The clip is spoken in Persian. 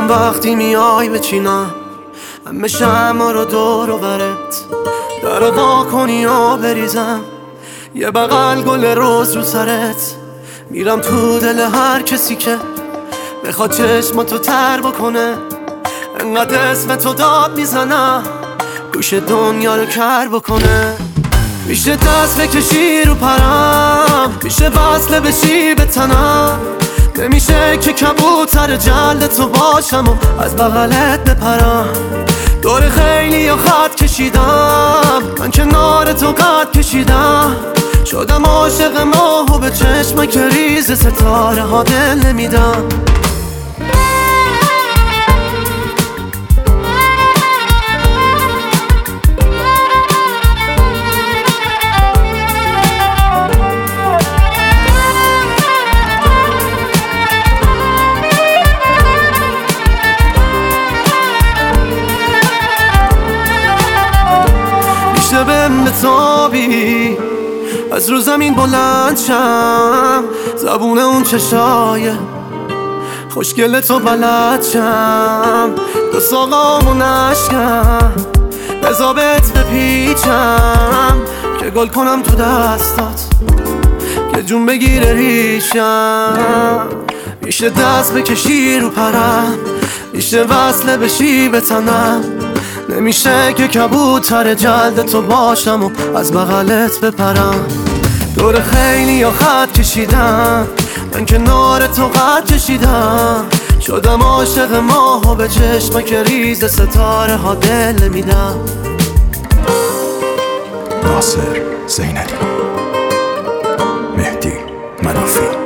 میخوام وقتی میای بچینم همه شمع رو دور و برت در وا کنی و بریزم یه بغل گل روز رو سرت. میرم تو دل هر کسی که بخواد چشماتو تر بکنه، انقدر اسم تو داد میزنم گوش دنیا رو کر بکنه. میشه دست بکشی رو پرم، میشه وصله بشی به تنم، نمیشه که کبوتر جلد تو باشم و از بغلت بپرم. دور خیلی یا خط کشیدم، من کنار تو قد کشیدم، شدم عاشق ماه و به چشم که ریز ستاره ها دل نمیدم. میشه بهم بتابی از رو زمین بلند شم، زبون اون چشای خوشگل تو بلد شم، دو ساقامو نشکم بزابت بپیچم که گل کنم تو دستات که جون بگیره ریشم. میشه دست بکشی رو پرم، میشه وصله بشی به تنم، نمیشه که کبوتر جلد تو باشم و از بغلت بپرم. دور خیلی یا خط کشیدم، من کنار تو قد کشیدم، شدم عاشق ماه و به چشم که ریز ستاره ها دل نمیدم. ناصر زینلی، مهدی منافی.